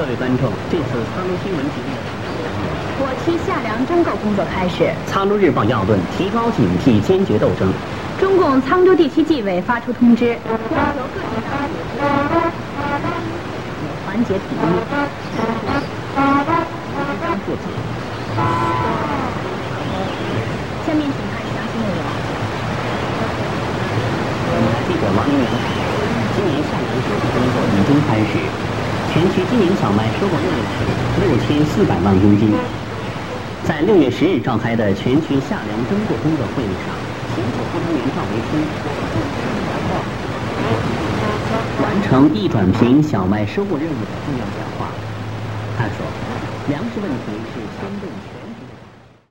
位观众，这次苍州新闻节目， 我期夏粮征购工作开始。 苍州日报要论：提高警惕，坚决斗争。 中共沧州地区纪委发出通知，要求各级党组织团结统一， 作解。 下面请看详细内容。 记者王一鸣，今年夏粮收购工作已经开始，全区今年小麦收购量是6400万公斤。在6月10日召开的全区夏粮征购工作会议上，行政部长员赵维春完成一转平小麦收购任务的重要讲话。他说，粮食问题是牵动全